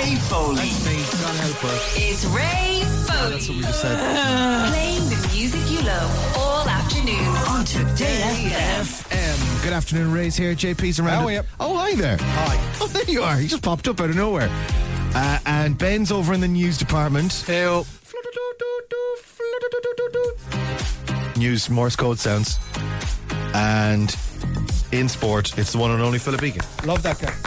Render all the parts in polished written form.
Ray Foley. That's me, can't help it. It's Ray Foley. That's what we just said. Playing the music you love all afternoon On Today FM. Good afternoon, Ray's here. JP's around. How are you? Oh, hi there. Hi. Oh, there you are. You just popped up out of nowhere. And Ben's over in the news department. Ew. News Morse code sounds. And in sport, it's the one and only Philip Egan. Love that guy.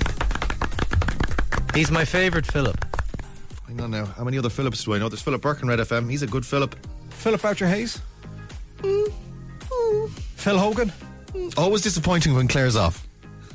He's my favourite Philip. Hang on now. How many other Philips do I know? There's Philip Burke in Red FM. He's a good Philip. Philip Boucher Hayes. Phil Hogan. Always disappointing when Claire's off.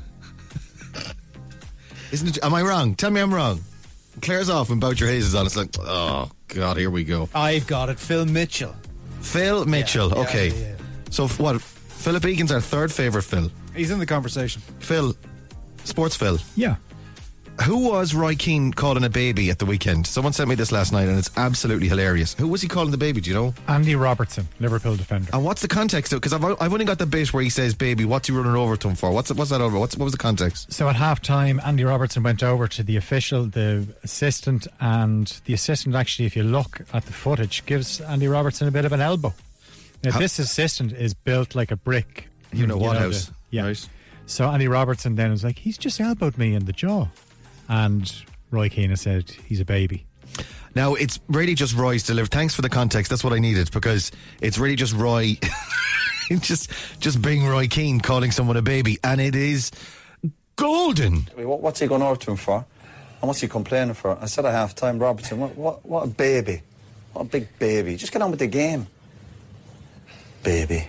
Isn't it? Am I wrong? Tell me I'm wrong. Claire's off when Boucher Hayes is on. It's like, oh, God, here we go. I've got it. Phil Mitchell. Phil Mitchell. Yeah, okay. yeah. So, what? Philip Egan's our third favourite Phil. He's in the conversation. Phil. Sports Phil. Yeah. Who was Roy Keane calling a baby at the weekend? Someone sent me this last night and it's absolutely hilarious. Who was he calling the baby, do you know? Andy Robertson, Liverpool defender. And what's the context of it? Because I've only got the bit where he says baby, what's he running over to him for? What's that over? What was the context? So at half-time, Andy Robertson went over to the official, the assistant, and the assistant actually, if you look at the footage, gives Andy Robertson a bit of an elbow. Now, this assistant is built like a brick. You know what house? Yeah. Right. So Andy Robertson then was like, he's just elbowed me in the jaw. And Roy Keane has said he's a baby. Now, it's really just Roy's delivery. Thanks for the context. That's what I needed, because it's really just Roy, just being Roy Keane calling someone a baby, and it is golden. What's he going over to him for? And what's he complaining for? I said at half time, Robertson, what a baby. What a big baby. Just get on with the game. Baby.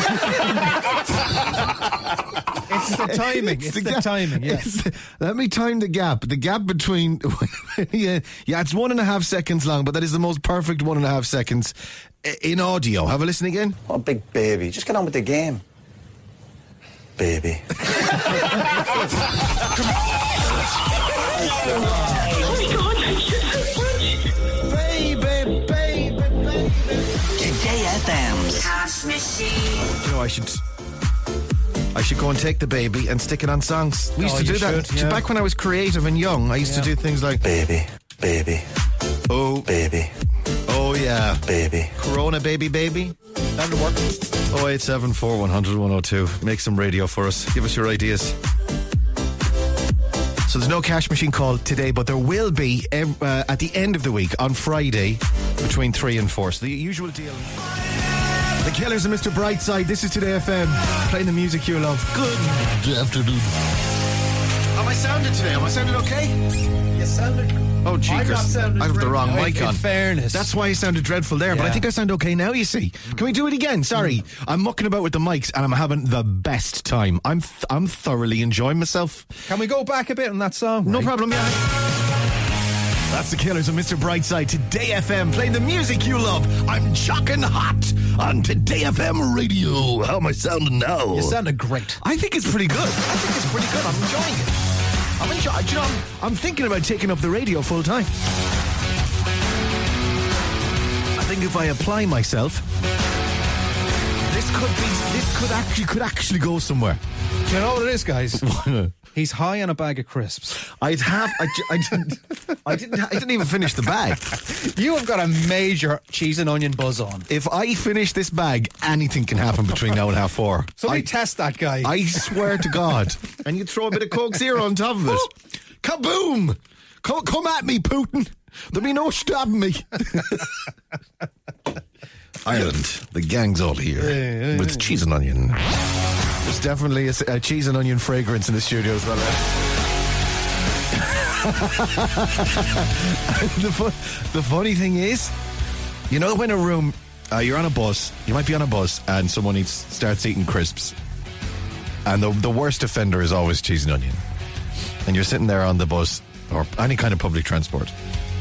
It's the timing. It's the timing, yes. Let me time the gap. The gap between... yeah, it's 1.5 seconds long, but that is the most perfect 1.5 seconds in audio. Have a listen again. What a big baby. Just get on with the game. Baby. Today FM's Cash Machine. You know, I should go and take the baby and stick it on songs. We used to you do that. should, yeah. Back when I was creative and young, I used to do things like... Baby. Baby. Oh, Baby. oh yeah. Baby. Corona baby. That'll work. 0874 100 102. Make some radio for us. Give us your ideas. So there's no cash machine call today, but there will be at the end of the week on Friday between 3 and 4. So the usual deal. The Killers and Mr. Brightside. This is Today FM, playing the music you love. Good afternoon. How am I sounding today? Am I sounding okay? You sounded... Oh, jeekers. I have the wrong mic on. In fairness. That's why I sounded dreadful there, but I Yeah. think I sound okay now, you see. Can we do it again? Sorry. I'm mucking about with the mics and I'm having the best time. I'm thoroughly enjoying myself. Can we go back a bit on that song? No Ray? problem, yeah. That's the Killers and Mr. Brightside. Today FM, playing the music you love. I'm chucking hot on Today FM radio. How am I sounding now? You sounded great. I think it's pretty good. I'm enjoying it. You know, I'm thinking about taking up the radio full time. I think if I apply myself, this could actually go somewhere. Do you know what it is, guys? He's high on a bag of crisps. I didn't even finish the bag. You have got a major cheese and onion buzz on. If I finish this bag, anything can happen between now and 4:30. So we test that guy. I swear to God. And you throw a bit of Coke Zero on top of it. Kaboom! Come at me, Putin. There'll be no stopping me. Ireland, the gang's all here with cheese and onion. There's definitely a cheese and onion fragrance in the studio as well. The funny thing is, you know, when a room, you're on a bus, you might be on a bus, and someone starts eating crisps, and the worst offender is always cheese and onion. And you're sitting there on the bus or any kind of public transport,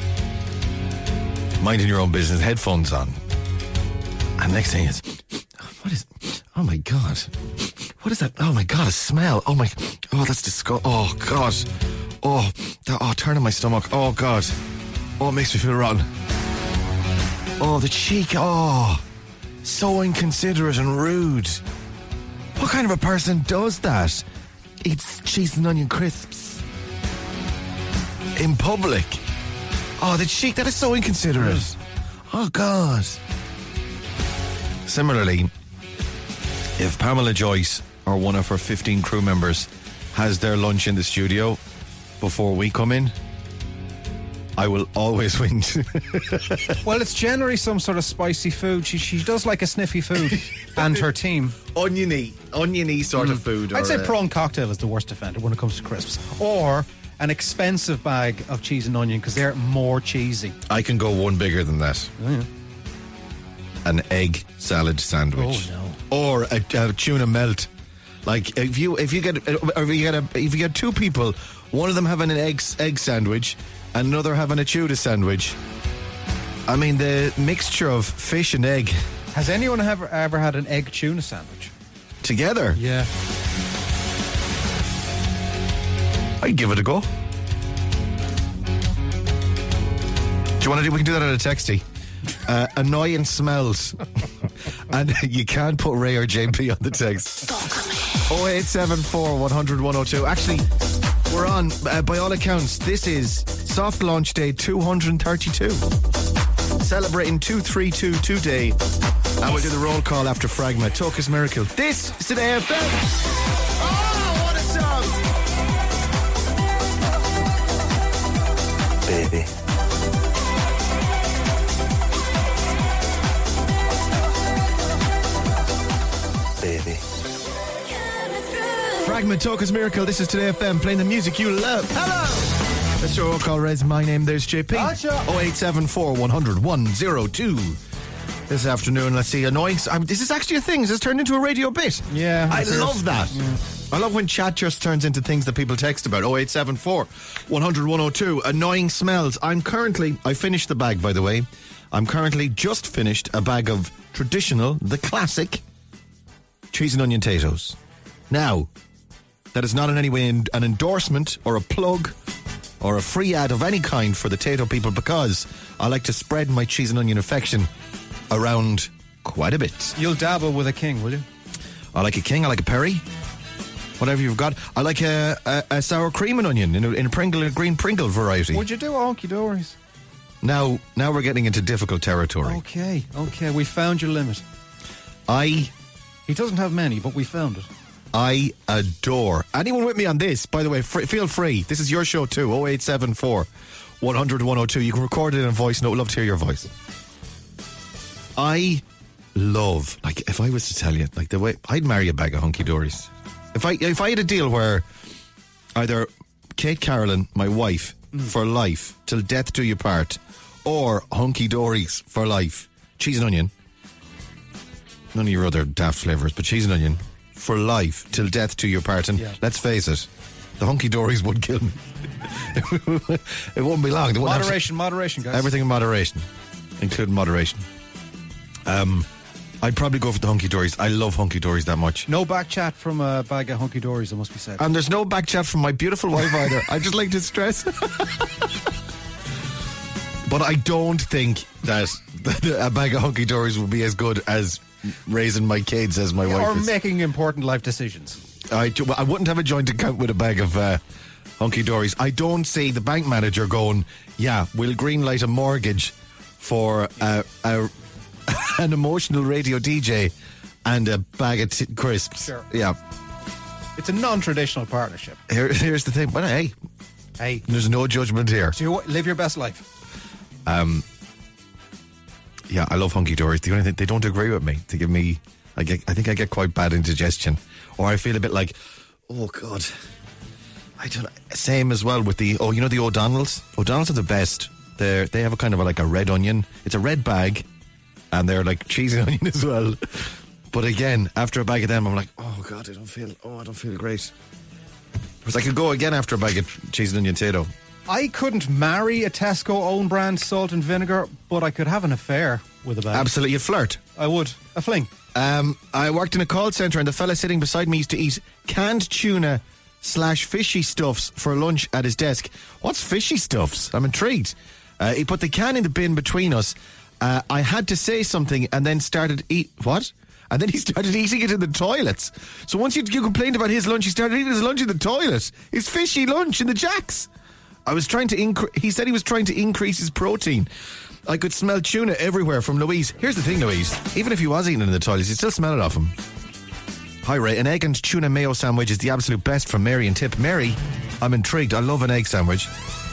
minding your own business, headphones on, and next thing is, what is? Oh my God! What is that? Oh my God! A smell! Oh that's disgusting! Oh God! Oh, turning my stomach! Oh God! Oh, it makes me feel rotten! Oh, the cheek! Oh, so inconsiderate and rude! What kind of a person does that? Eats cheese and onion crisps. in public. Oh, that is so inconsiderate. Oh, God. Similarly, if Pamela Joyce or one of her 15 crew members has their lunch in the studio before we come in, I will always win. Well, it's generally some sort of spicy food. She does like a sniffy food, and her team. Oniony sort of food. I'd say prawn cocktail is the worst offender when it comes to crisps. Or an expensive bag of cheese and onion, because they're more cheesy. I can go one bigger than that. Oh, yeah. An egg salad sandwich. Oh, no. Or a tuna melt. Like if you get two people, one of them having an egg sandwich, and another having a tuna sandwich. I mean, the mixture of fish and egg Has anyone ever had an egg tuna sandwich? together. Yeah. I'd give it a go. Do you want to do? We can do that on a texty. Annoying smells. And you can't put Ray or JP on the text. 0874 100 102. Actually, we're on, by all accounts, this is soft launch day 232. Celebrating 232 today. And we'll do the roll call after Fragma. Tokus Miracle. This is Today FM. Oh, what a song! Baby. Baby. Fragment Tokus Miracle. This is Today FM, playing the music you love. Hello! That's your roll call, Rez. My name, there's JP. 0874 100 102. This afternoon, let's see, annoying. This is actually a thing. This has turned into a radio bit. Yeah. I love that. Yeah. I love when chat just turns into things that people text about. 0874 100 102. Annoying smells. I finished the bag, by the way. I'm currently just finished a bag of traditional, the classic, cheese and onion potatoes. Now, that is not in any way an endorsement or a plug or a free ad of any kind for the Tato people, because I like to spread my cheese and onion affection around quite a bit. You'll dabble with a king, will you? I like a king, I like a Perry, whatever you've got. I like a sour cream and onion in a green Pringle variety. Would you do honky dories? Now we're getting into difficult territory. Okay, we found your limit. He doesn't have many, but we found it. I adore. Anyone with me on this, by the way, feel free. This is your show too. 0874 100 102. You can record it in a voice note. Love to hear your voice. I love, like, if I was to tell you, like, the way I'd marry a bag of hunky dories. If I had a deal where either Kate Carolyn, my wife, for life, till death do you part, or hunky dories for life, cheese and onion, none of your other daft flavours, but cheese and onion for life, till death do you part. And let's face it, the hunky dories would kill me. It won't be long. Moderation, guys. Everything in moderation, including moderation. I'd probably go for the hunky dories. I love hunky dories that much. No back chat from a bag of hunky dories, it must be said. And there's no back chat from my beautiful wife either. I just like to stress. But I don't think that a bag of hunky dories would be as good as raising my kids as my wife or is. making important life decisions. I wouldn't have a joint account with a bag of hunky dories. I don't see the bank manager going, yeah, we'll greenlight a mortgage for an emotional radio DJ and a bag of crisps. Sure. Yeah. It's a non-traditional partnership. Here's the thing. But hey, there's no judgment here. So live your best life. Yeah, I love hunky dories. The only thing, they don't agree with me. They give me, I think I get quite bad indigestion, or I feel a bit like, oh God, I don't know. Same as well with the the O'Donnells. O'Donnells are the best. They have a kind of like a red onion. It's a red bag, and they're like cheese and onion as well. But again, after a bag of them, I'm like, oh God, I don't feel great. Because I could go again after a bag of cheese and onion potato. I couldn't marry a Tesco own brand salt and vinegar, but I could have an affair with a bag. Absolutely, a flirt. I would. A fling. I worked in a call centre, and the fella sitting beside me used to eat canned tuna / fishy stuffs for lunch at his desk. What's fishy stuffs? I'm intrigued. He put the can in the bin between us. I had to say something and then started what? And then he started eating it in the toilets. So once you complained about his lunch, he started eating his lunch in the toilet. His fishy lunch in the jacks. I was trying to he said he was trying to increase his protein. I could smell tuna everywhere from Louise. Here's the thing, Louise. Even if he was eating it in the toilets, you still smell it off him. Hi, Ray. An egg and tuna mayo sandwich is the absolute best from Mary and Tip. Mary, I'm intrigued. I love an egg sandwich.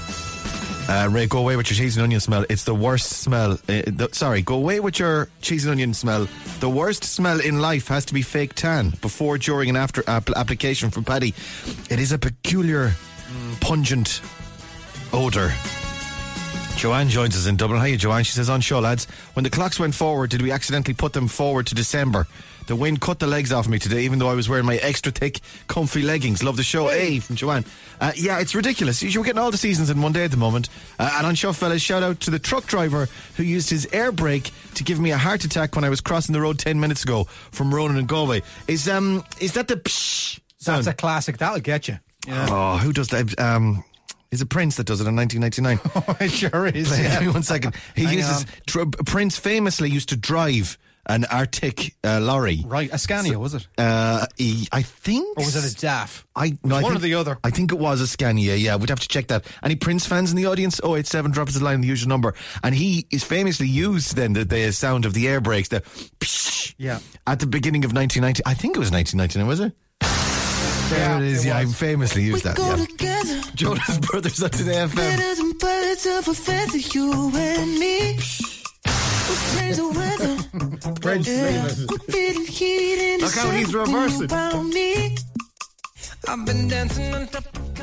Ray, go away with your cheese and onion smell. It's the worst smell. Go away with your cheese and onion smell. The worst smell in life has to be fake tan before, during and after application from Paddy. It is a peculiar, pungent odour. Joanne joins us in Dublin. Hiya, Joanne. She says, on show, lads, when the clocks went forward, did we accidentally put them forward to December? The wind cut the legs off me today, even though I was wearing my extra thick, comfy leggings. Love the show. Hey, from Joanne. Yeah, it's ridiculous. We're getting all the seasons in one day at the moment. And on show, fellas, shout out to the truck driver who used his air brake to give me a heart attack when I was crossing the road 10 minutes ago from Ronan and Galway. Is that the psh sound? That's a classic. That'll get you. Yeah. Oh, who does that? Is it Prince that does it in 1999? Oh, it sure is. Play Yeah. it. 1 second. Prince famously used to drive an Arctic lorry. Right, a Scania, was it? I think. Or was it a DAF? One or the other. I think it was a Scania, yeah. We'd have to check that. Any Prince fans in the audience? 087 drops the line, the usual number. And he is famously used then the sound of the air brakes, the psh, Yeah. at the beginning of 1990. I think it was 1999, was it? There Yeah, it is, it yeah. I was. famously used that. Go Yeah. together, Jonas Brothers on Today FM. better than birds of a feather, you and me. We'll change the weather. Prince, Yeah, we're feeling heat in the Look how he's sun reversing. around me. I've been dancing on top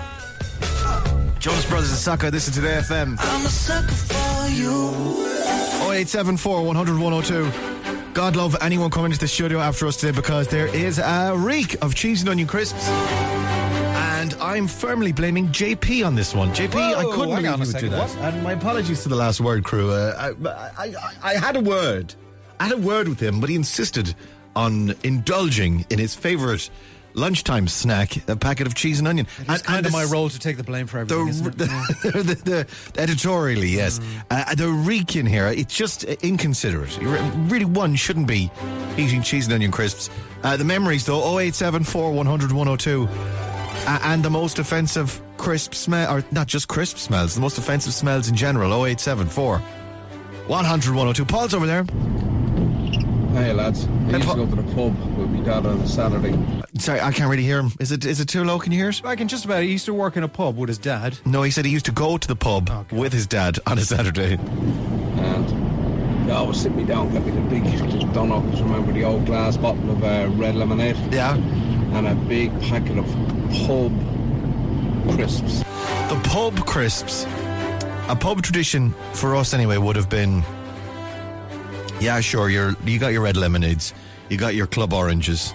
of Jonas Brothers and Saka, this is Today FM. I'm a sucker for you. 0874 100 102. God love anyone coming into the studio after us today, because there is a reek of cheese and onion crisps. And I'm firmly blaming JP on this one. JP, I Whoa, couldn't hang believe on a you would do second, that. what? And my apologies to the Last Word crew. I had a word. I had a word with him, but he insisted on indulging in his favourite lunchtime snack, a packet of cheese and onion. It's kind of my role to take the blame for everything, isn't it? the editorially, yes. The reek in here, it's just inconsiderate. Really, one shouldn't be eating cheese and onion crisps. The memories, though, 0874 100 102. And the most offensive crisp smell, or not just crisp smells, the most offensive smells in general, 0874 100 102. Paul's over there. Hey lads, I used to go to the pub with my dad on a Saturday. Sorry, I can't really hear him. Is it too low? Can you hear it? I can just about. He used to work in a pub with his dad. No, he said he used to go to the pub with his dad on a Saturday. And they always sit me down, get me the big, don't know if you remember the old glass bottle of red lemonade. Yeah. And a big packet of pub crisps. The pub crisps. A pub tradition for us anyway would have been, yeah, sure, you got your red lemonades, you got your club oranges,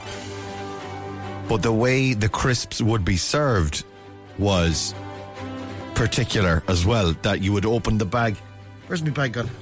but the way the crisps would be served was particular as well, that you would open the bag. Where's my bag gone?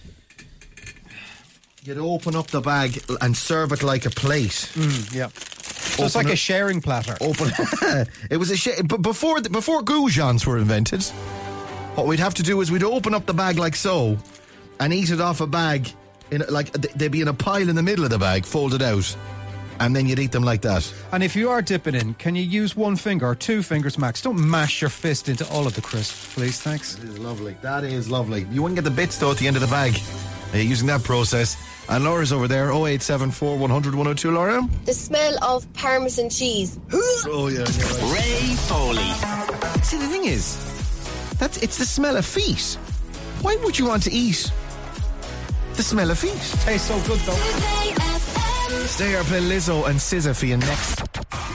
You'd open up the bag and serve it like a plate. Yeah. So it's like a sharing platter. Open. It was but before goujons were invented, what we'd have to do is we'd open up the bag like so and eat it off a bag, they'd be in a pile in the middle of the bag, folded out, and then you'd eat them like that. And if you are dipping in, can you use one finger or two fingers max? Don't mash your fist into all of the crisps, please. Thanks. That is lovely. That is lovely. You wouldn't get the bits though at the end of the bag using that process. And Laura's over there, 0874 100 102. Laura? The smell of Parmesan cheese. Oh, yeah. Right. Ray Foley. See, the thing is, it's the smell of feet. Why would you want to eat the smell of feet? Tastes so good, though. Stay here, play Lizzo and SZA for you next.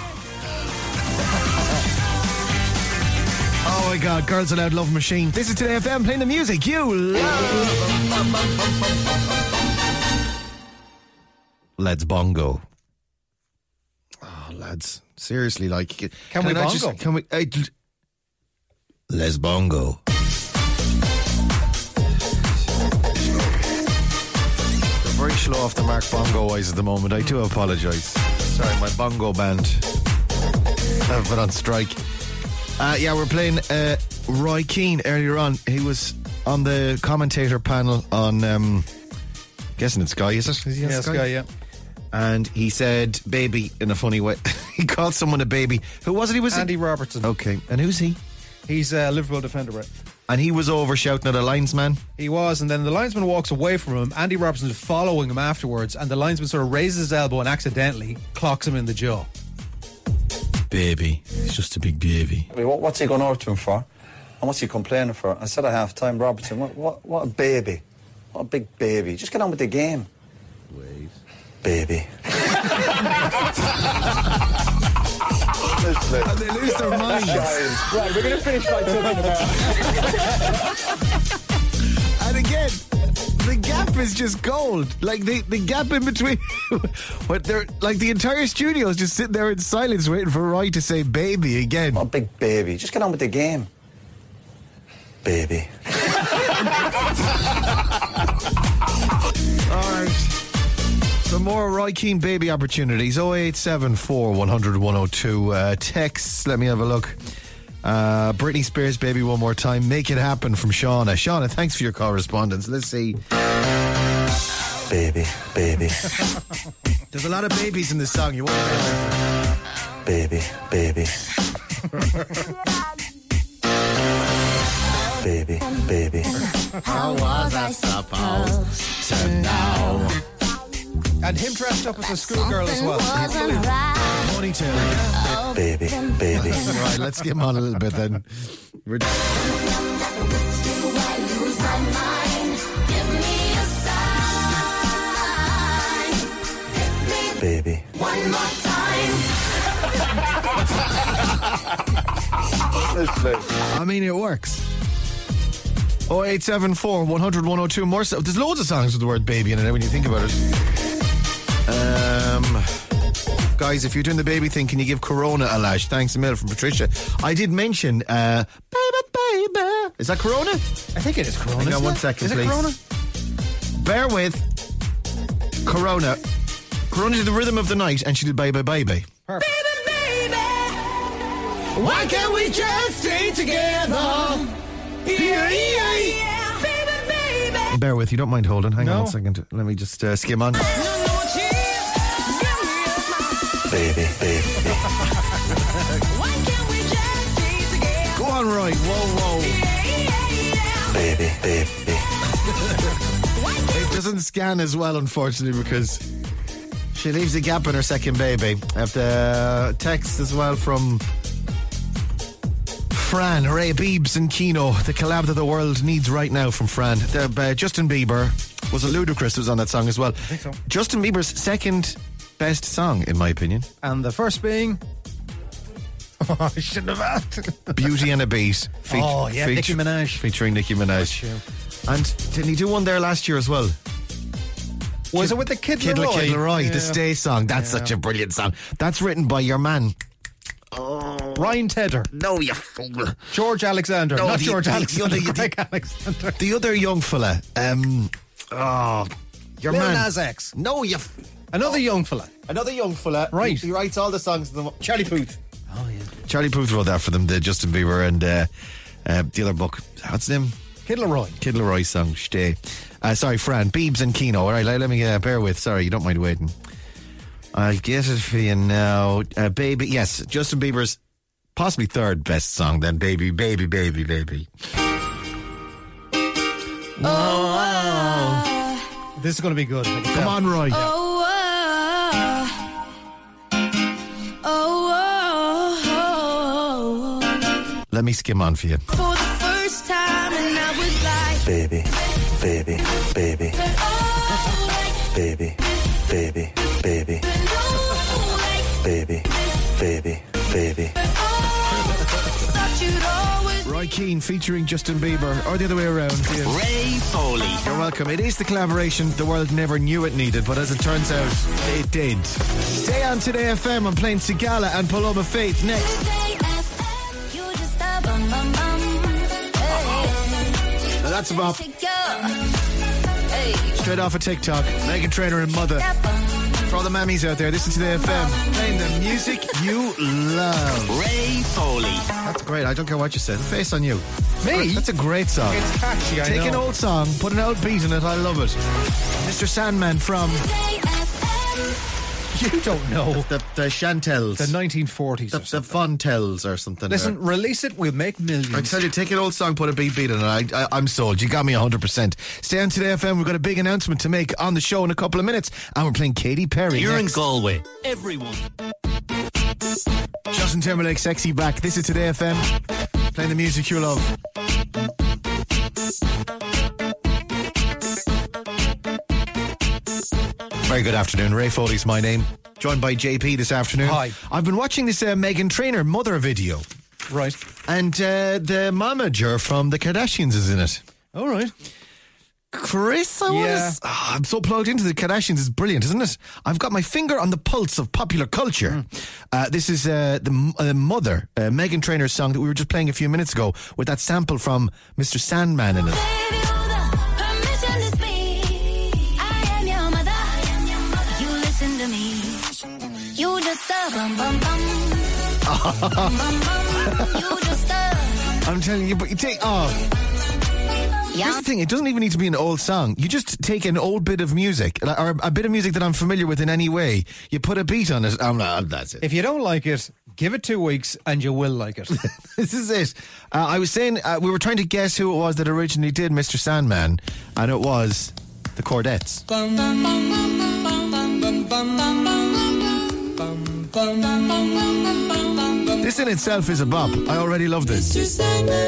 Oh my God, Girls Aloud Love Machine. This is Today FM, playing the music you love. Let's bongo. Oh, lads, seriously, like, Can we bongo? Let's bongo. They're very slow off the mark bongo wise at the moment. I do apologise. Sorry, my bongo band have been on strike. Yeah, we're playing Roy Keane earlier on. He was on the commentator panel on guessing it's Sky, is it? Is he on Yeah, Sky, yeah. And he said baby in a funny way. He called someone a baby. Who was it? He was Andy Robertson. Okay, and who's he? He's a Liverpool defender, right? And he was over shouting at a linesman. He was, and then the linesman walks away from him. Andy Robertson is following him afterwards, and the linesman sort of raises his elbow and accidentally clocks him in the jaw. Baby. He's just a big baby. What's he going over to him for? And what's he complaining for? I said at half time, Robertson, what a baby. What a big baby. Just get on with the game. Wait. Baby. And they lose their minds. Right, we're going to finish by talking about. And again, the gap is just gold. Like the gap in between. What they're like, the entire studio is just sitting there in silence waiting for Roy to say baby again. What a big baby. Just get on with the game. Baby. All right. Some more Roy Keane baby opportunities. 0874 100 102. Texts, let me have a look. Britney Spears, Baby One More Time. Make It Happen from Shauna. Shauna, thanks for your correspondence. Let's see. Baby. There's a lot of babies in this song. You want to Baby. Baby. How was I supposed to know? And him dressed up as a schoolgirl as well. Ponytail. Baby. Right, let's get him on a little bit then. Baby. One more time. I mean, it works. 0874 100 102. More stuff. There's loads of songs with the word baby in it when you think about it. Guys, if you're doing the baby thing, can you give Corona a lash? Thanks a million from Patricia. I did mention baby. Is that Corona? I think it is Corona. Hang on 1 second, please. Is it Corona? Bear with. Corona did the rhythm of the night, and she did Bye Bye Baby. Perfect. Why can't we just stay together? Bear with, you don't mind holding. Hang on 1 second. Let me just skim on. Baby. Go on, Roy. Whoa. Baby. It doesn't scan as well, unfortunately, because she leaves a gap in her second baby. I have the text as well from Fran, Ray Biebs and Kino, the collab that the world needs right now from Fran. Justin Bieber, was it Ludacris who was on that song as well? I think so. Justin Bieber's second best song, in my opinion. And the first being... I shouldn't have asked. Beauty and a Beat. Nicki Minaj. Featuring Nicki Minaj. And didn't he do one there last year as well? Was it with the Kid Kid Laroi? Laroi, the Stay song. That's such a brilliant song. That's written by your man. Ryan Tedder. No, you fool. George Alexander. No, Not the- George the- Alexander. the- Greg Alexander. The other young fella. Your Lil man. Nas X. No, you... Another young fella. Another young fella. Right. He writes all the songs. Charlie Puth. Oh, yeah. Charlie Puth wrote that for them, the Justin Bieber and the other book. What's his name? Kid Laroi. Kid Laroi song, Stay. Sorry, Fran. Biebs and Kino. All right, let me bear with. Sorry, you don't mind waiting. I'll get it for you now. Baby. Yes, Justin Bieber's possibly third best song then. Baby. Oh. This is going to be good. Come on, Roy. Let me skim on for you. For the first time, and I was like, Baby. baby. Thought you'd always Roy Keane featuring Justin Bieber, or the other way around. Yeah. Ray Foley. You're welcome. It is the collaboration the world never knew it needed, but as it turns out, it did. Stay on Today FM. I'm playing Sigala and Paloma Faith next. Now that's a bop. Straight off of TikTok. Meghan Trainor and Mother. For all the mammies out there, listen to Today FM. Playing the music you love. Ray Foley. That's great. I don't care what you said. Face on you. Me? That's a great song. It's catchy, I Take know. an old song, put an old beat in it. I love it. Mr. Sandman from You don't know. The Chantels. The 1940s. The Fontels or something. Listen, release it, we'll make millions. I tell you, take an old song, put a beat on it. I'm sold. You got me 100%. Stay on Today FM. We've got a big announcement to make on the show in a couple of minutes, and we're playing Katy Perry. You're next. in Galway. Everyone. Justin Timberlake, Sexy Back. This is Today FM. Playing the music you love. Very good afternoon. Ray Foley's my name. Joined by JP this afternoon. Hi. I've been watching this Meghan Trainor mother video. Right. And the momager from the Kardashians is in it. All right. Chris, Yeah. I'm so plugged into the Kardashians. It's brilliant, isn't it? I've got my finger on the pulse of popular culture. This is the mother, Meghan Trainor's song that we were just playing a few minutes ago with that sample from Mr. Sandman in it. You just bum bum bum. You just I'm telling you, but you take here's the thing, it doesn't even need to be an old song. You just take an old bit of music, or a bit of music that I'm familiar with in any way. You put a beat on it, that's it. If you don't like it, give it 2 weeks and you will like it. This is it. I was saying, we were trying to guess who it was that originally did Mr. Sandman, and it was the Chordettes. This in itself is a bop. I already love this. Yes.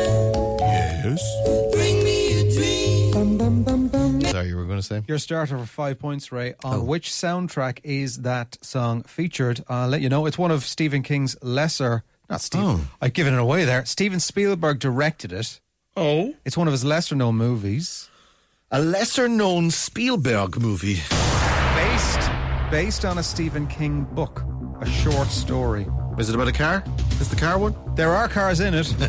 Sorry, you were going to say? Your starter for 5 points, Ray. On which soundtrack is that song featured? I'll let you know. It's one of Stephen King's lesser... Not Stephen. I've given it away there. Steven Spielberg directed it. Oh. It's one of his lesser-known movies. A lesser-known Spielberg movie. Based on a Stephen King book. A short story. Is it about a car? Is the car one? There are cars in it.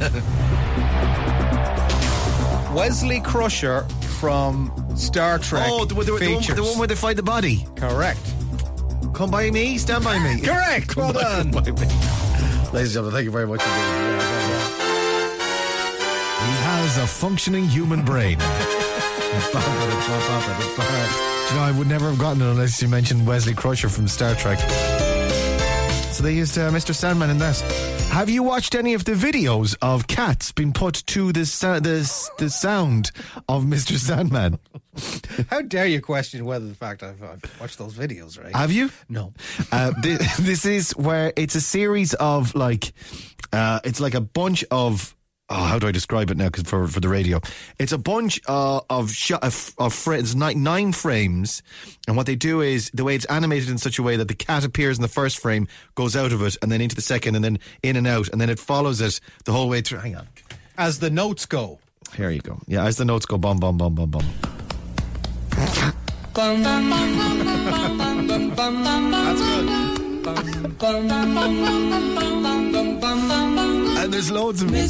Wesley Crusher from Star Trek. Oh, the one where they find the body. Correct. Come by me, stand by me. Correct. Well done. Ladies and gentlemen, thank you very much. He has a functioning human brain. You know, I would never have gotten it unless you mentioned Wesley Crusher from Star Trek. So they used Mr. Sandman in that. Have you watched any of the videos of cats being put to the sound of Mr. Sandman? How dare you question whether the fact I've watched those videos, right? Have you? No. This is where it's a series of it's like a bunch of... Oh, how do I describe it now? Because for the radio, it's a bunch of frames, 9 frames, and what they do is the way it's animated in such a way that the cat appears in the first frame, goes out of it, and then into the second, and then in and out, and then it follows it the whole way through. Hang on, as the notes go. Here you go. Yeah, as the notes go, bum bum bum bum bum. That's good. And there's loads of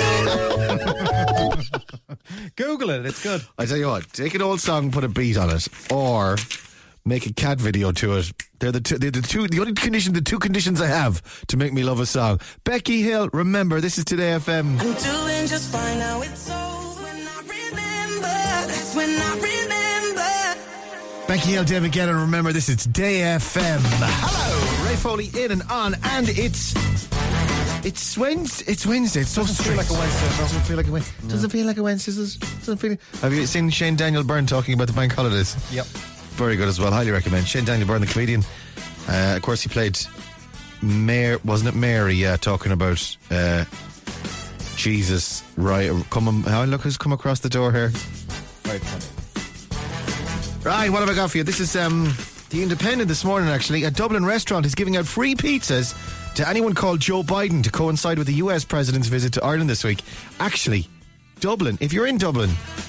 Google it, it's good. I tell you what, take an old song, put a beat on it, or make a cat video to it. They're the two conditions I have to make me love a song. Becky Hill, remember, this is Today FM. I'm doing just fine now. It's old when I remember. That's when I remember. Becky Hill, David Gannon, remember, this is Today FM. Hello, Ray Foley in and on, and it's Wednesday. It's Wednesday. It's so Doesn't feel like a Wednesday. Doesn't feel like a Wednesday. No. Doesn't feel like a Wednesday. Doesn't feel. Have you seen Shane Daniel Byrne talking about the bank holidays? Yep. Very good as well. Highly recommend. Shane Daniel Byrne, the comedian. Of course, he played wasn't it Mary? Yeah, talking about Jesus. Right. Look who's come across the door here. Right funny. Right, what have I got for you? This is The Independent this morning, actually. A Dublin restaurant is giving out free pizzas to anyone called Joe Biden to coincide with the US president's visit to Ireland this week. Actually, Dublin, if you're in Dublin,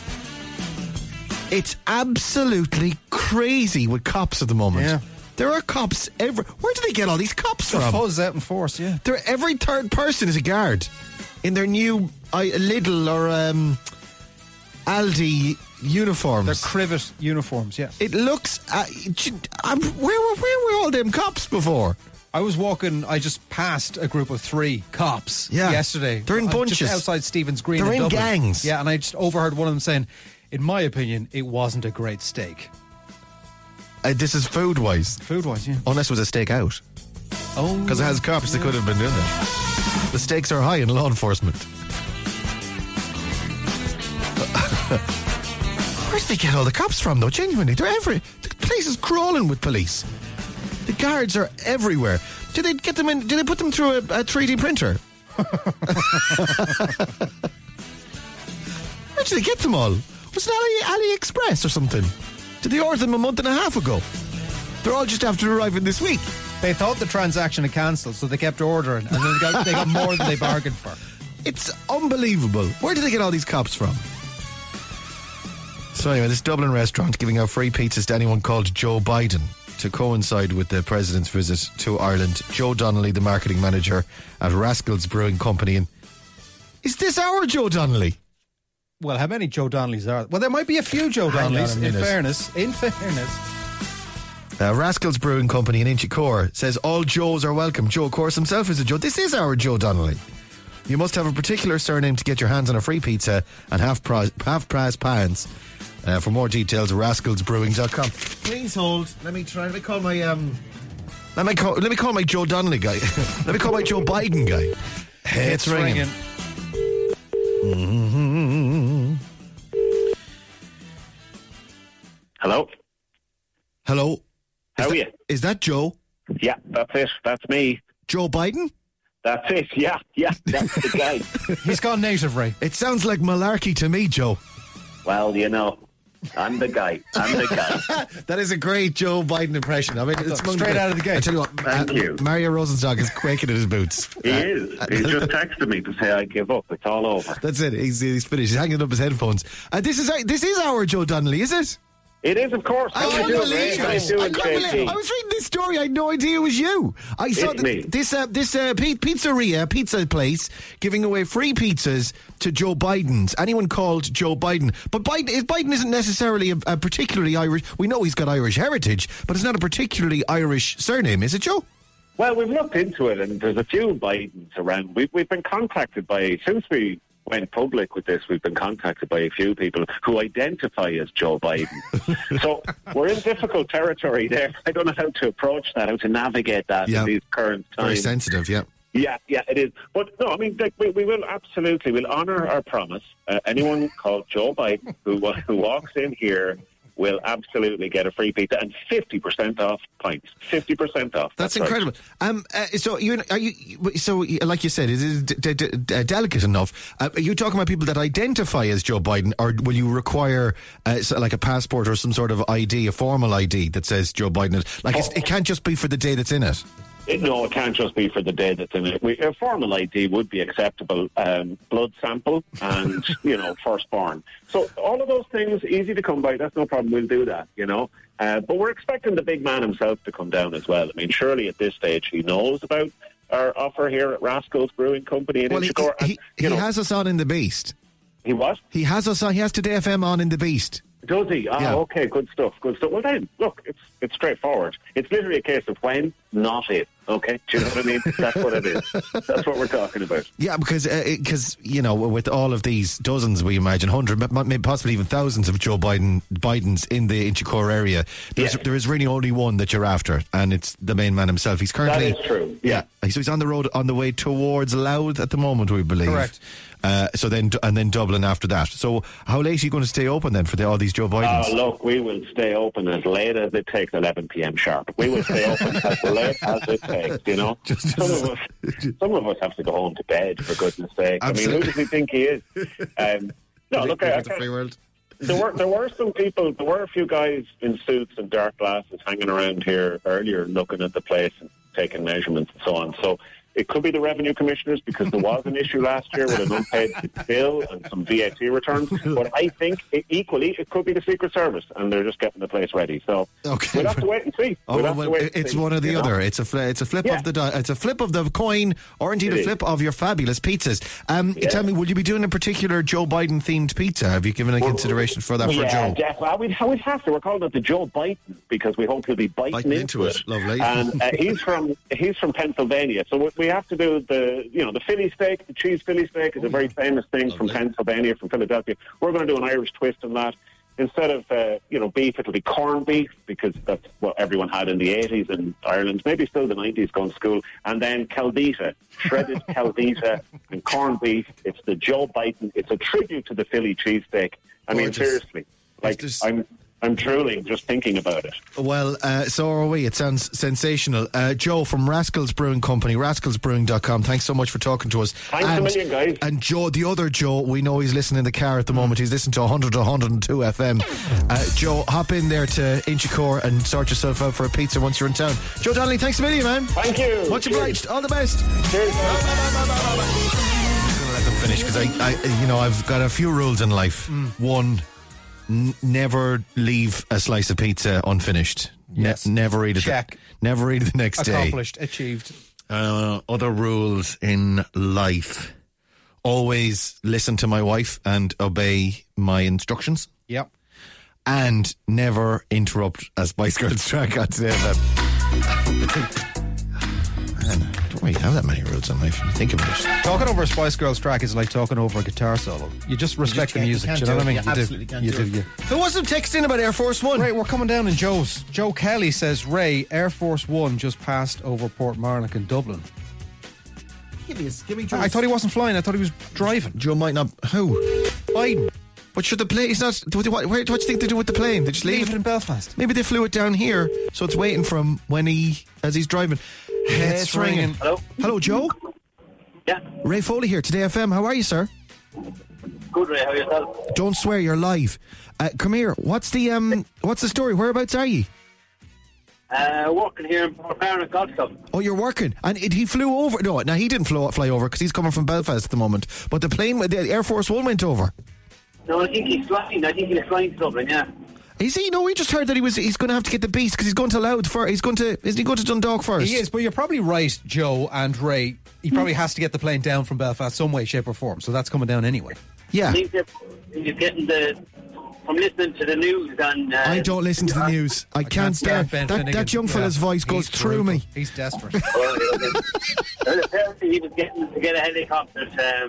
it's absolutely crazy with cops at the moment. Yeah. There are cops everywhere. Where do they get all these cops from? The fuzz out in force, yeah. Every third person is a guard in their new Lidl or Aldi uniforms. They're Crivet uniforms, yeah. It looks... where were all them cops before? I just passed a group of 3 cops yesterday. They're in bunches. Just outside Stephen's Green They're in in Dublin. gangs. Yeah, and I just overheard one of them saying, in my opinion, it wasn't a great steak. This is food-wise. Food-wise, yeah. Unless it was a steak out. Oh. Because it has cops that could have been doing that. The stakes are high in law enforcement. Where did they get all the cops from, though? Genuinely, the place is crawling with police. The guards are everywhere. Did they get them in? Did they put them through a 3D printer? Where did they get them all? Was it AliExpress or something? Did they order them a month and a half ago? They're all just after arriving this week. They thought the transaction had cancelled, so they kept ordering, and then they got more than they bargained for. It's unbelievable. Where did they get all these cops from? So anyway, this Dublin restaurant giving out free pizzas to anyone called Joe Biden to coincide with the President's visit to Ireland. Joe Donnelly, the marketing manager at Rascals Brewing Company. And is this our Joe Donnelly? Well, how many Joe Donnellys are there? Well, there might be a few Joe Donnellys, in fairness. Rascals Brewing Company in Inchicore says all Joes are welcome. Joe, of course, himself is a Joe. This is our Joe Donnelly. You must have a particular surname to get your hands on a free pizza and half-price pants. For more details, rascalsbrewing.com. Please hold. Let me call my let me call my Joe Donnelly guy. Let me call my Joe Biden guy. Hey, it's ringing. Mm-hmm. Hello. Hello. How are you? Is that Joe? Yeah, that's it. That's me. Joe Biden? That's it. Yeah, that's the guy. He's gone native, Ray. It sounds like malarkey to me, Joe. Well, you know, I'm the guy. That is a great Joe Biden impression. I mean, it's straight out of the gate. I tell you what, Thank you. Mario Rosenstock is quaking in his boots. He is. He just texted me to say I give up. It's all over. That's it. He's finished. He's hanging up his headphones. This is our Joe Donnelly, is it? It is, of course. I can't believe it. I was reading this story. I had no idea it was you. I saw this pizza place giving away free pizzas to Joe Biden's. Anyone called Joe Biden. But Biden isn't necessarily a particularly Irish. We know he's got Irish heritage, but it's not a particularly Irish surname, is it, Joe? Well, we've looked into it, and there's a few Bidens around. We've been contacted by, since we went public with this, we've been contacted by a few people who identify as Joe Biden. So we're in difficult territory there. I don't know how to approach that, how to navigate that in these current times. Very sensitive, yeah. Yeah, it is. But no, I mean, we will absolutely, we'll honour our promise. Anyone called Joe Biden who walks in here will absolutely get a free pizza and 50% off pints. 50% off. That's incredible. Right. So like you said, is it delicate enough? Are you talking about people that identify as Joe Biden, or will you require like a passport or some sort of ID, a formal ID that says Joe Biden? Like it can't just be for the day that's in it. No, it can't just be for the day that's in it. A formal ID would be acceptable. Blood sample and, firstborn. So all of those things, easy to come by. That's no problem. We'll do that, But we're expecting the big man himself to come down as well. I mean, surely at this stage he knows about our offer here at Rascals Brewing Company in Inchicore. He has us on in the Beast. He what? He has us on. He has Today FM on in the Beast. Does he? Yeah. Okay, good stuff. Well then, look, it's straightforward. It's literally a case of when, not if. Okay, do you know what I mean? That's what it is. That's what we're talking about. Yeah, because with all of these dozens, we imagine 100, maybe possibly even thousands of Joe Bidens in the Inchicore area, there is really only one that you're after, and it's the main man himself. He's currently... That is true, yeah. So he's on the road on the way towards Louth at the moment, we believe. Correct. Then Dublin after that. So how late are you going to stay open then for all these Joe Bidens? Look, we will stay open as late as it takes, 11 p.m. sharp. We will stay open as late as it takes, Some of us have to go home to bed, for goodness sake. Absolutely. I mean, who does he think he is? There were some people, there were a few guys in suits and dark glasses hanging around here earlier looking at the place and taking measurements and so on. So it could be the revenue commissioners, because there was an issue last year with an unpaid bill and some VAT returns. But I think equally it could be the Secret Service, and they're just getting the place ready. So we'll have to wait and see. It's one or the other. It's a flip of the coin, or indeed a flip of your fabulous pizzas. Tell me, will you be doing a particular Joe Biden themed pizza? Have you given a consideration for that for Joe? Yeah, well, we'd have to. We're calling it the Joe Biden because we hope he'll be biting into it. Lovely. And he's from Pennsylvania, so we have to do the Philly steak. The cheese Philly steak is a very famous thing from Pennsylvania, from Philadelphia. We're going to do an Irish twist on that. instead of beef, it'll be corned beef, because that's what everyone had in the 80s in Ireland, maybe still the 90s going to school. And then Caldita, shredded Caldita and corned beef. It's the Joe Biden. It's a tribute to the Philly cheesesteak. I mean, seriously, I'm drooling just thinking about it. Well, so are we. It sounds sensational. Joe from Rascals Brewing Company, rascalsbrewing.com. Thanks so much for talking to us. Thanks a million, guys. And Joe, the other Joe, we know he's listening in the car at the moment. He's listening to 100 to 102 FM. Joe, hop in there to Inchicore and sort yourself out for a pizza once you're in town. Joe Donnelly, thanks a million, man. Thank you. Much obliged. All the best. Cheers. I'm going to let them finish, because I've got a few rules in life. One, never leave a slice of pizza unfinished. Yes. Never eat it. Check. Never eat it the next day. Accomplished. Achieved. Other rules in life: always listen to my wife and obey my instructions. Yep. And never interrupt a Spice Girls track on Today FM. Man, I don't really have that many rules in life when you think about it. Talking over a Spice Girls track is like talking over a guitar solo. You just respect the music. Do you know what I mean? You absolutely can't do it. Who was texting about Air Force One? Right, we're coming down in Joe's. Joe Kelly says, Ray, Air Force One just passed over Portmarnock in Dublin. Give me I thought he wasn't flying. I thought he was driving. Joe might not. Who? Biden. But should the plane? It's not. What do you think they do with the plane? They just leave it in Belfast. Maybe they flew it down here, so it's waiting for him as he's driving. It's ringing. Hello, Joe. Yeah. Ray Foley here, Today FM. How are you, sir? Good, Ray. How are yourself? Don't swear, you're live. Come here. What's the story? Whereabouts are you? Working here in Portmarnock Golf Club. Oh, you're working, and he flew over. No, now he didn't fly over because he's coming from Belfast at the moment. But the plane, the Air Force One, went over. No, I think he's flying. To Dublin. Yeah. Is he? No, we just heard that he's going to have to get the Beast because he's going to Louth first. Isn't he going to Dundalk first? He is, but you're probably right, Joe and Ray. He probably has to get the plane down from Belfast some way, shape or form. So that's coming down anyway. Yeah. I think that he's getting from listening to the news and... I don't listen to the news. I can't stand that young fella's voice goes through me. He's desperate. Well, apparently he was getting to get a helicopter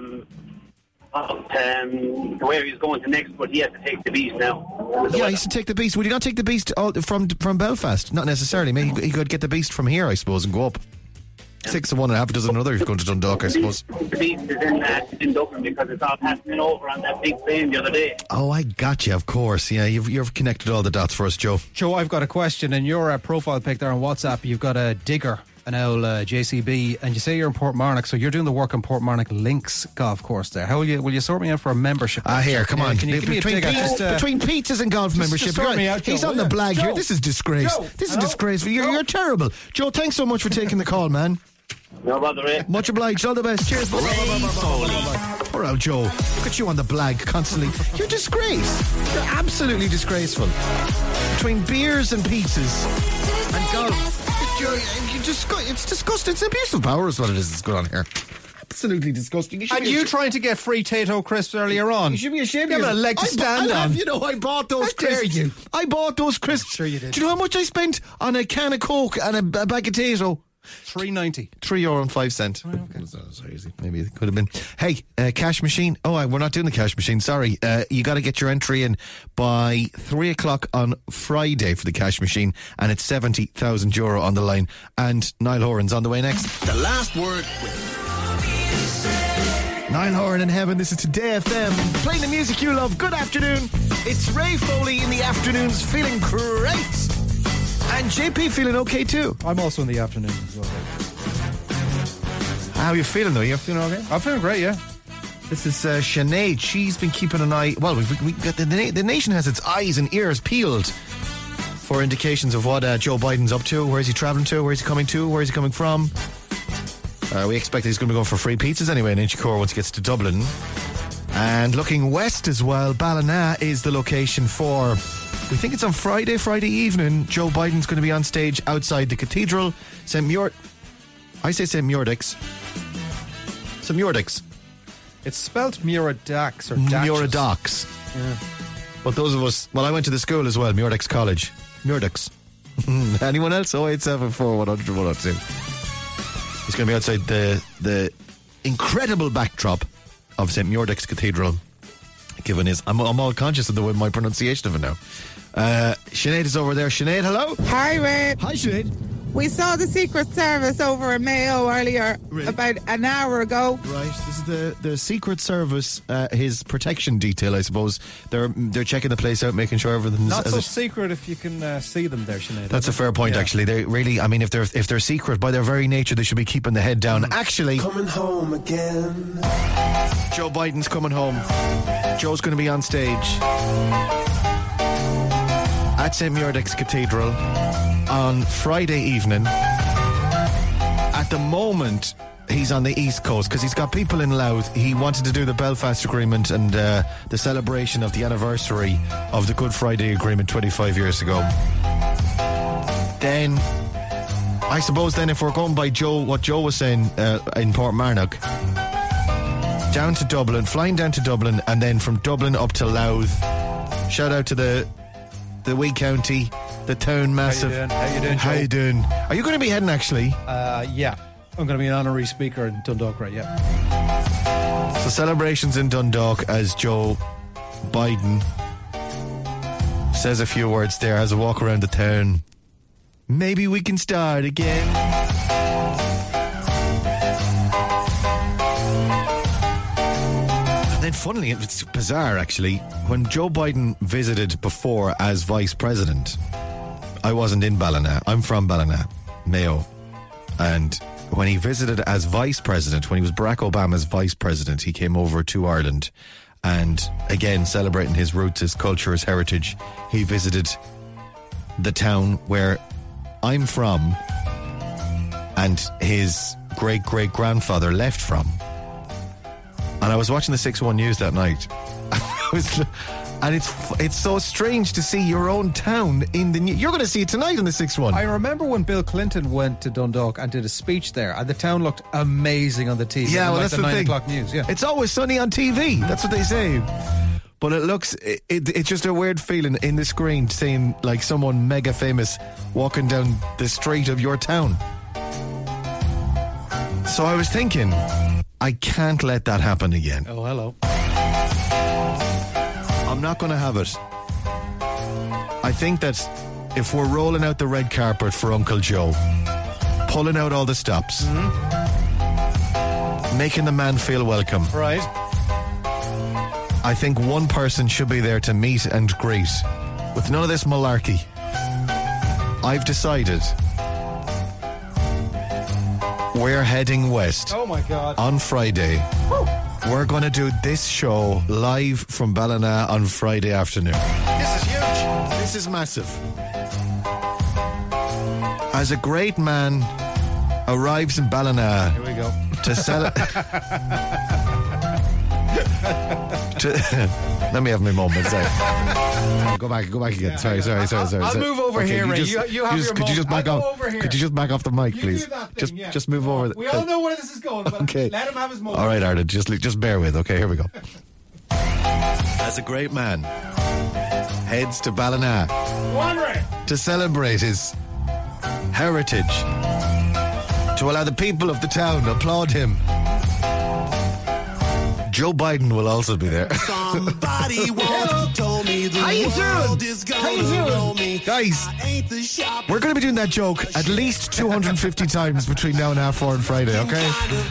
to where he was going to next, but he has to take the Beast now. Yeah, he has to take the Beast. Would he not take the Beast from Belfast? Not necessarily. Maybe he could get the Beast from here, I suppose, and go up. 6 of one and half a dozen another if you're going to Dundalk, I suppose. The Beast is in Dublin because it's all passing over on that big plane the other day. Oh, I got you, of course. Yeah, you've connected all the dots for us, Joe. Joe, I've got a question. In your profile pic there on WhatsApp, you've got a digger, an old JCB, and you say you're in Portmarnock, so you're doing the work on Portmarnock Links golf course there. How will you sort me out for a membership? Here, come on. Can you give me a dig between pizzas and golf membership, sort me out, Joe, he's on the blag here. This is disgrace. This is disgraceful. You're terrible. Joe, thanks so much for taking the call, man. No bother, Ray. Much obliged. All the best. Cheers. Poor old Joe. Look at you on the blag constantly. You're disgrace. You're absolutely disgraceful. Between beers and pizzas and golf. It's disgusting. It's abuse of power is what it is that's going on here. Absolutely disgusting. You trying to get free Tato crisps earlier on? You should be ashamed of yourself. You have a leg to stand on. I bought those crisps. I bought those crisps. Sure you did. Do you know how much I spent on a can of Coke and a bag of Tato? €3.90. €3.05. Oh, okay. So easy. Maybe it could have been. Hey, cash machine. Oh, we're not doing the cash machine. Sorry. You got to get your entry in by 3 o'clock on Friday for the cash machine, and it's €70,000 on the line. And Niall Horan's on the way next. The last word. Niall Horan in heaven. This is Today FM. Playing the music you love. Good afternoon. It's Ray Foley in the afternoons, feeling great. And JP feeling okay too. I'm also in the afternoon as well. How are you feeling though? You feeling okay? I'm feeling great, yeah. This is Sinead. She's been keeping an eye. Well, we got the nation has its eyes and ears peeled for indications of what Joe Biden's up to. Where is he travelling to? Where is he coming to? Where is he coming from? We expect that he's going to be going for free pizzas anyway in Inchicore once he gets to Dublin. And looking west as well, Ballina is the location for, we think it's on Friday evening, Joe Biden's going to be on stage outside the cathedral. I say St. Muredix. St. Muredix. It's spelt Muredax or Datches. Muredax. Yeah. But those of us, I went to the school as well, Muredix College. Muredix. Anyone else? 0874 100 102. He's going to be outside the incredible backdrop of St. Muredix Cathedral. given his... I'm all conscious of my pronunciation of it now. Sinead is over there. Sinead, hello. Hi, Ray. Hi, Sinead. We saw the Secret Service over in Mayo earlier, about an hour ago. Right, this is the Secret Service, his protection detail, I suppose. They're checking the place out, making sure everything's... Not so secret if you can see them there, Sinead. That's a fair point, actually. They really, I mean, if they're secret, by their very nature, they should be keeping the head down. Actually... Coming home again. Joe Biden's coming home. Joe's going to be on stage at St. Muredach's Cathedral on Friday evening. At the moment, he's on the East Coast because he's got people in Louth. He wanted to do the Belfast Agreement and the celebration of the anniversary of the Good Friday Agreement 25 years ago. Then, I suppose then if we're going by what Joe was saying in Portmarnock, down to Dublin, flying down to Dublin, and then from Dublin up to Louth. Shout out to the wee county, the town massive. How you doing, Joe? How you doing? Are you going to be heading, actually? Yeah. I'm going to be an honorary speaker in Dundalk, right? Yeah. So celebrations in Dundalk as Joe Biden says a few words there, has a walk around the town. Maybe we can start again. And then funnily, it's bizarre actually, when Joe Biden visited before as vice president, I wasn't in Ballina. I'm from Ballina, Mayo. And when he visited as vice president, when he was Barack Obama's vice president, he came over to Ireland. And again, celebrating his roots, his culture, his heritage, he visited the town where I'm from and his great-great-grandfather left from. And I was watching the 6-1 News that night. And it's so strange to see your own town in the news. You're going to see it tonight on the 6-1. I remember when Bill Clinton went to Dundalk and did a speech there, and the town looked amazing on the TV. Yeah, well, like that's the 9 thing. o'clock news. Yeah, it's always sunny on TV. That's what they say. But it looks, it's just a weird feeling in the screen seeing like someone mega famous walking down the street of your town. So I was thinking, I can't let that happen again. Oh, hello. I'm not going to have it. I think that if we're rolling out the red carpet for Uncle Joe, pulling out all the stops, making the man feel welcome. Right. I think one person should be there to meet and greet with none of this malarkey. I've decided we're heading west. Oh my God. On Friday. Woo. We're going to do this show live from Ballina on Friday afternoon. This is huge. This is massive. As a great man arrives in Ballina. Here we go. To let me have my moment. Sorry. Go back again. Yeah, sorry. I'll move over here, Ray. You have your could you just back I'll off? go over here. Could you just back off the mic, You please? do that thing, Just move over. We all know where this is going, but Okay. let him have his moment. All right, Arda, just bear with. Okay, here we go. As a great man heads to Ballina to celebrate his heritage, to allow the people of the town applaud him. Joe Biden will also be there. Somebody once told me the world is gonna roll me. Guys, we're going to be doing that joke at least 250 times between now and 4 on Friday, okay?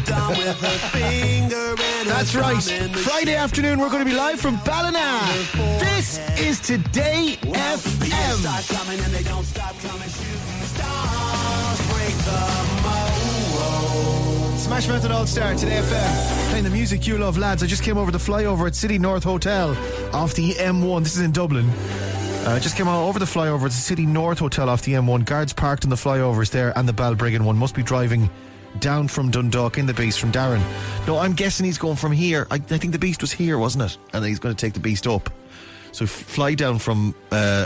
That's right. Friday afternoon, we're going to be live from Ballina. This is Today FM. Smash Mouth All-Star Today FM. Playing the music you love, lads. I just came over the flyover at City North Hotel off the M1. This is in Dublin. Just came over the flyover at the City North Hotel off the M1. Guards parked on the flyovers there, and the Balbriggan one must be driving down from Dundalk in the Beast from Darren. No, I'm guessing he's going from here. I think the Beast was here, wasn't it? And then he's going to take the Beast up. So fly down from...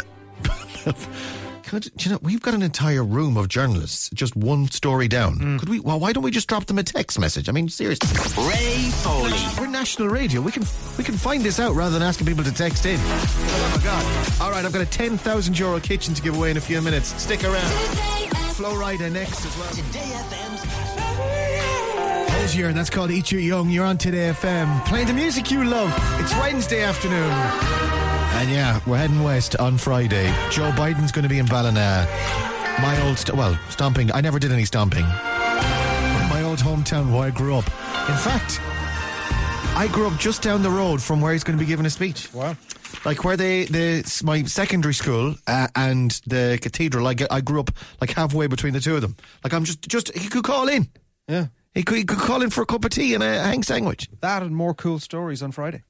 do you know, we've got an entire room of journalists, just one story down. Could we? Well, why don't we just drop them a text message? I mean, seriously. Ray Foley. We're national radio. We can find this out rather than asking people to text in. Oh my God! All right, I've got a €10,000 kitchen to give away in a few minutes. Stick around. Flo Rida next as well. Today FM's Hozier, and that's called Eat You Young. You're on Today FM, playing the music you love. It's Wednesday afternoon. And yeah, we're heading west on Friday. Joe Biden's going to be in Ballina. My old, stomping. I never did any stomping. My old hometown where I grew up. In fact, I grew up just down the road from where he's going to be giving a speech. Wow. Like where my secondary school and the cathedral, I grew up like halfway between the two of them. Like I'm just he could call in. Yeah. He could call in for a cup of tea and a hang sandwich. That and more cool stories on Friday.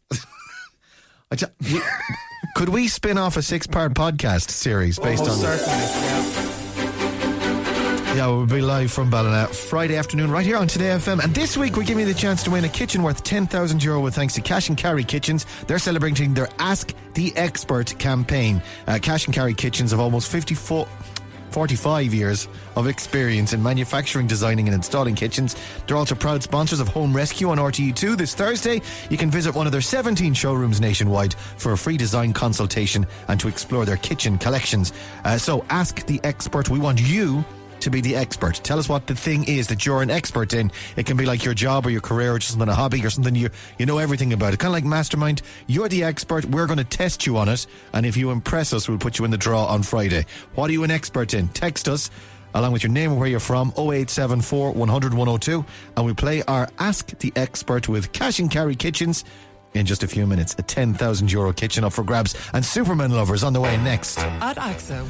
Could we spin off a 6-part podcast series based on certainly. Yeah, we'll be live from Ballina Friday afternoon right here on Today FM. And this week we're giving you the chance to win a kitchen worth €10,000 with thanks to Cash and Carry Kitchens. They're celebrating their Ask the Expert campaign. Cash and Carry Kitchens have almost 45 years of experience in manufacturing, designing and installing kitchens. They're also proud sponsors of Home Rescue on RTE2 this Thursday. You can visit one of their 17 showrooms nationwide for a free design consultation and to explore their kitchen collections. So ask the expert. We want you to be the expert. Tell us what the thing is that you're an expert in. It can be like your job or your career or just something, a hobby or something you know everything about it. Kind of like Mastermind. You're the expert. We're going to test you on it. And if you impress us, we'll put you in the draw on Friday. What are you an expert in? Text us along with your name and where you're from, 0874 100 102, and we play our Ask the Expert with Cash and Carry Kitchens in just a few minutes. A €10,000 kitchen up for grabs, and Superman Lovers on the way next. At AXA,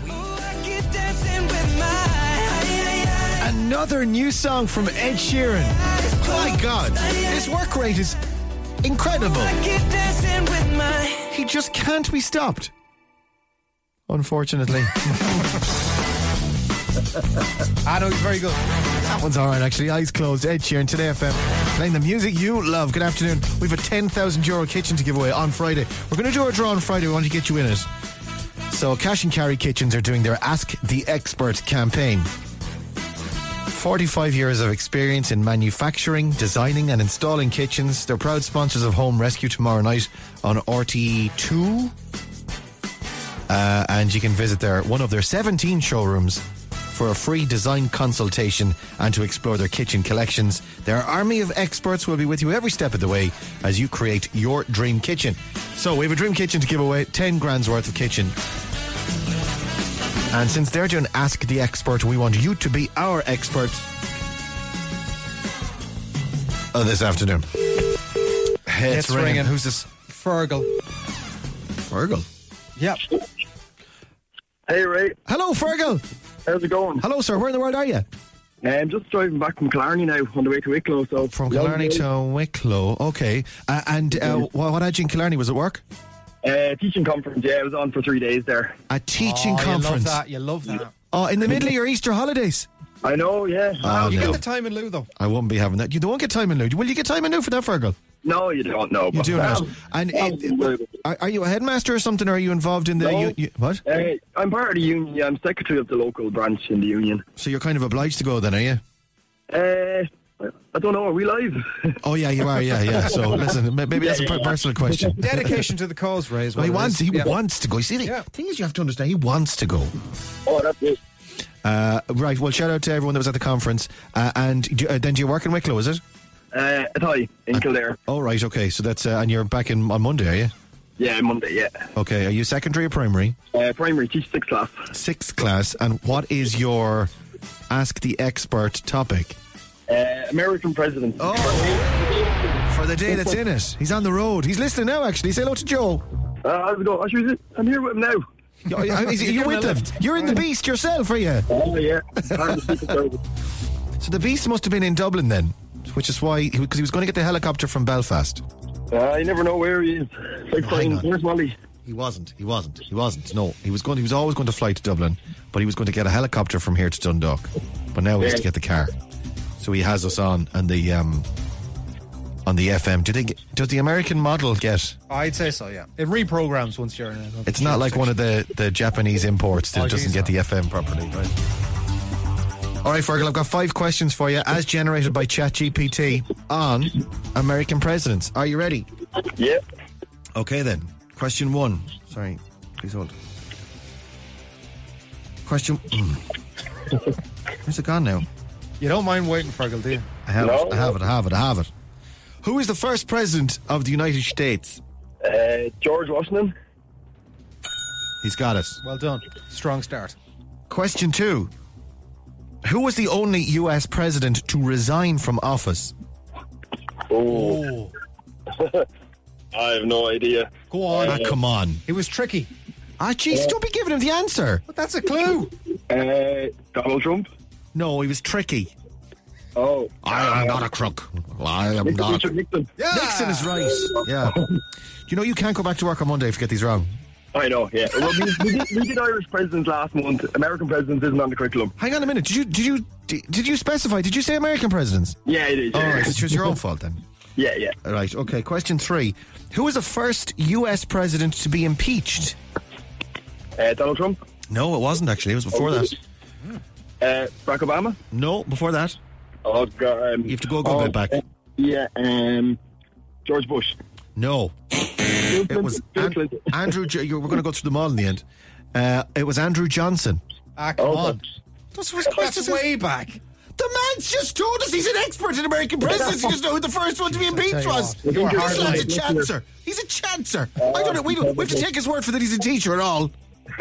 Another new song from Ed Sheeran. My God, his work rate is incredible. He just can't be stopped, unfortunately. I know, he's very good. That one's alright actually. Eyes closed. Ed Sheeran, Today FM, playing the music you love. Good afternoon. We've a €10,000 kitchen to give away on Friday. We're going to do our draw on Friday. We want to get you in it. So Cash and Carry Kitchens are doing their Ask the Expert campaign. 45 years of experience in manufacturing, designing and installing kitchens. They're proud sponsors of Home Rescue tomorrow night on RTE2. And you can visit one of their 17 showrooms for a free design consultation and to explore their kitchen collections. Their army of experts will be with you every step of the way as you create your dream kitchen. So we have a dream kitchen to give away, 10 grand's worth of kitchen. And since they're doing Ask the Expert, we want you to be our expert this afternoon. It's ringing. Who's this? Fergal. Fergal? Yep. Hey, Ray. Hello, Fergal. How's it going? Hello, sir. Where in the world are you? I'm just driving back from Killarney now, on the way to Wicklow. So from Killarney to Wicklow, okay. What had you in Killarney? Was it work? Teaching conference, yeah. I was on for 3 days there. A teaching conference? You love that. Oh, in the middle of your Easter holidays? I know, yeah. You get the time in lieu, though. I won't be having that. You don't get time in lieu. Will you get time in lieu for that, Fergal? No, you don't know. You do not. And are you a headmaster or something, or are you involved in the... what? I'm part of the union. Yeah, I'm secretary of the local branch in the union. So you're kind of obliged to go then, are you? I don't know. Are we live? Oh, yeah, you are. Yeah. So, listen, maybe that's a personal question. Dedication to the cause, Ray. Well, he wants to go. You see, the thing is, you have to understand, he wants to go. Oh, that's it. Right, well, shout out to everyone that was at the conference. And then do you work in Wicklow, is it? Aye, in Kildare. Oh, right, okay. So that's, and you're back on Monday, are you? Yeah, Monday, yeah. Okay, are you secondary or primary? Primary, teach 6th class. 6th class, and what is your Ask the Expert topic? American president. Oh, for the day that's in it. He's on the road. He's listening now, actually. Say hello to Joe. How's it going? I'm here with him now. You're with him. You're in the Beast yourself, are you? Oh, yeah. So the Beast must have been in Dublin then, which is why, because he was going to get the helicopter from Belfast. I never know where he is. Where's Wally? He wasn't. No, he was always going to fly to Dublin, but he was going to get a helicopter from here to Dundalk. But now he has to get the car. So he has us on the FM. Does the American model get? I'd say so, yeah. It reprograms once you're in it. It's not like one of the Japanese imports that doesn't get the FM properly, right? All right, Fergal, I've got 5 questions for you as generated by ChatGPT on American presidents. Are you ready? Yep. Okay then. Question 1. Sorry, please hold. Question... Where's it gone now? You don't mind waiting, Fergal, do you? I have it. Who is the first president of the United States? George Washington. He's got it. Well done. Strong start. Question 2. Who was the only US president to resign from office? Oh. I have no idea. Go on. Come on. It was tricky. Jeez, don't be giving him the answer. But that's a clue. Donald Trump. No, he was tricky. Oh. I am not a crook. I am not. Richard Nixon. Yeah. Nixon is right. Yeah. You know, you can't go back to work on Monday if you get these wrong. I know, yeah. Well, we did Irish presidents last month. American presidents isn't on the curriculum. Hang on a minute. Did you specify? Did you say American presidents? Yeah, it is. Oh, Yeah. right. It's just your own fault then. Yeah. Right. Okay. Question 3. Who was the first US president to be impeached? Donald Trump. No, it wasn't actually. It was before that. Barack Obama. No, before that. Oh, God. You have to go a bit back. George Bush. No. It was Andrew. We're going to go through them all in the end. It was Andrew Johnson. Come on. That's way back. The man's just told us he's an expert in American presidents. He doesn't know who the first one to be impeached was. This lad's a chancer. He's a chancer. I don't know. We have to take his word for that he's a teacher at all.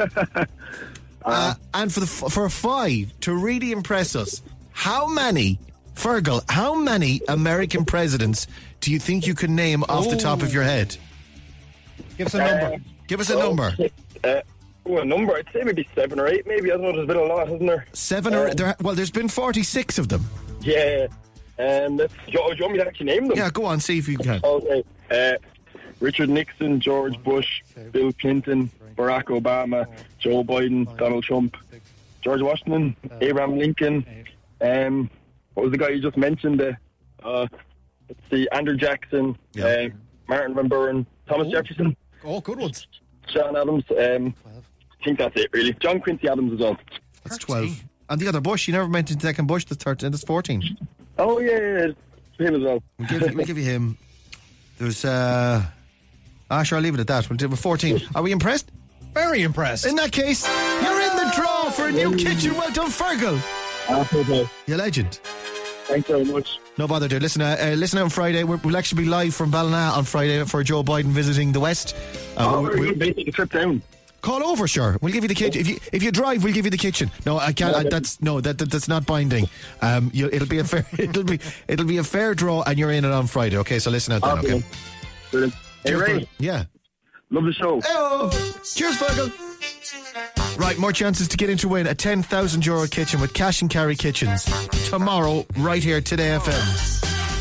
And for a 5 to really impress us, how many American presidents do you think you can name off the top of your head? Give us a number. Give us a number. A number? I'd say maybe 7 or 8. Maybe I don't know. There's been a lot, hasn't there? 7 or there's been 46 of them. Yeah. Do you want me to actually name them? Yeah, go on. See if you can. Okay. Richard Nixon, George Bush, Bill Clinton, Barack Obama, Joe Biden, Donald Trump, George Washington, Abraham Lincoln. What was the guy you just mentioned? Let's see, Andrew Jackson, Martin Van Buren, Thomas Jefferson. Oh, good ones. John Adams. I think that's it, really. John Quincy Adams as well. That's 12. And the other Bush, you never mentioned the second Bush, that's 13, that's 14. Oh, yeah. Him as well. We'll give you him. There's, sure, I'll leave it at that. We'll do 14. Are we impressed? Very impressed. In that case, you're in the draw for a new kitchen. Well done, Fergal. Okay. You're a legend. Thanks very much. No bother, dude. Listen out on Friday. We'll actually be live from Ballina on Friday for Joe Biden visiting the West. We'll take a trip down. Call over, sure. We'll give you the kitchen. If you drive, we'll give you the kitchen. No, I can't. Okay. That's not binding. It'll be a fair. It'll be a fair draw, and you're in it on Friday. Okay, so listen out then. Okay. Brilliant. Hey, Ray. Yeah. Love the show. Hey-o. Cheers, Fergal. Right, more chances to get into win a €10,000 kitchen with Cash and Carry Kitchens tomorrow, right here Today FM.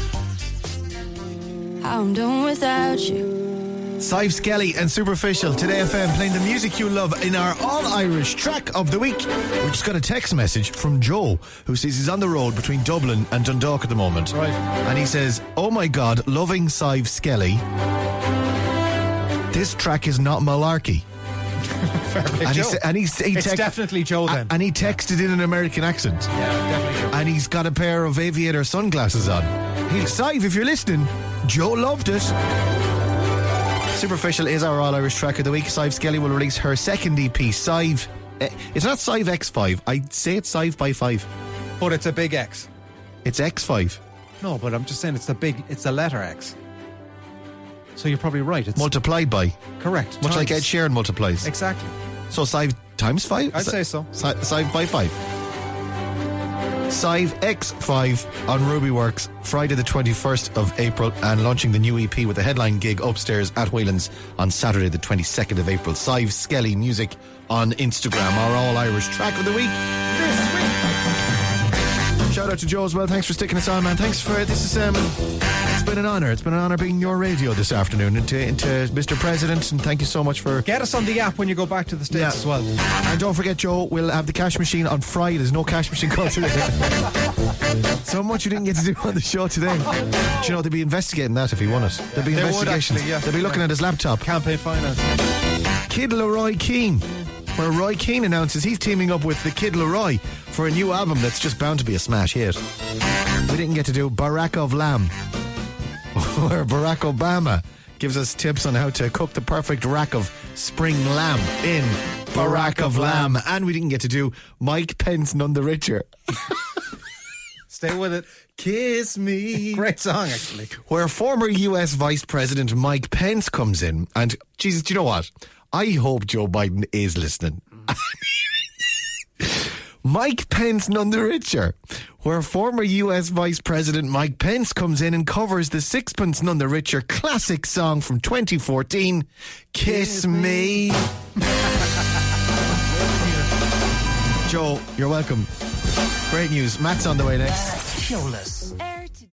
I'm done without you. Sive Skelly and Superficial, Today FM, playing the music you love in our all-Irish track of the week. We just got a text message from Joe, who says he's on the road between Dublin and Dundalk at the moment. Right. And he says, oh my God, loving Sive Skelly. This track is not malarkey. It's definitely Joe then. And he texted in an American accent. Yeah, definitely Joe. And he's got a pair of aviator sunglasses on. Sive, if you're listening, Joe loved it. Superficial is our all-Irish track of the week. Sive Skelly will release her second EP, Sive. It's not Sive X5. I'd say it's Sive by 5. But it's a big X. It's X5. No, but I'm just saying it's the letter X. So you're probably right. It's multiplied by. Correct. Much like Ed Sheeran multiplies. Exactly. So Sive times 5? I'd say so. Sive by 5. Sive X5 on Rubyworks Friday the 21st of April, and launching the new EP with a headline gig upstairs at Whelan's on Saturday the 22nd of April. Sive Skelly Music on Instagram, our all-Irish track of the week this week. Shout out to Joe as well. Thanks for sticking us on, man. Thanks for this. It's been an honour. It's been an honour being your radio this afternoon. And to Mr. President, and thank you so much for... Get us on the app when you go back to the States as well. And don't forget, Joe, we'll have the cash machine on Friday. There's no cash machine call today. So much you didn't get to do on the show today. Do you know, they'll be investigating that if he won it. There'll be investigations. They'll be looking at his laptop. Campaign finance. Kid Leroy Keane, where Roy Keane announces he's teaming up with the Kid Leroy for a new album that's just bound to be a smash hit. We didn't get to do Barack of Lamb, where Barack Obama gives us tips on how to cook the perfect rack of spring lamb in Barack of Lamb. And we didn't get to do Mike Pence None the Richer. Stay with it. Kiss me. Great song, actually. Where former US Vice President Mike Pence comes in. And, Jesus, do you know what? I hope Joe Biden is listening. Mike Pence None the Richer, where former US Vice President Mike Pence comes in and covers the Sixpence None the Richer classic song from 2014, Kiss Me. Joe, you're welcome. Great news. Matt's on the way next. Showless.